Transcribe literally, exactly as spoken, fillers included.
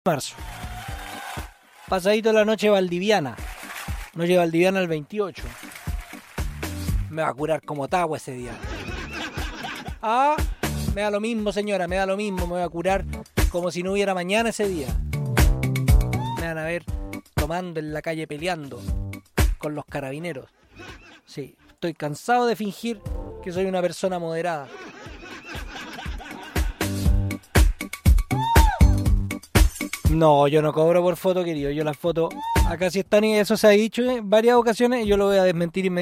marzo. Pasadito la noche valdiviana. Noche valdiviana el veintiocho. Me va a curar como Tagua ese día. Ah, me da lo mismo, señora, me da lo mismo. Me voy a curar como si no hubiera mañana ese día. Me van a ver tomando en la calle peleando con los carabineros. Sí, estoy cansado de fingir que soy una persona moderada. No, yo no cobro por foto, querido. Yo las fotos acá sí están y eso se ha dicho en varias ocasiones y yo lo voy a desmentir inmediatamente.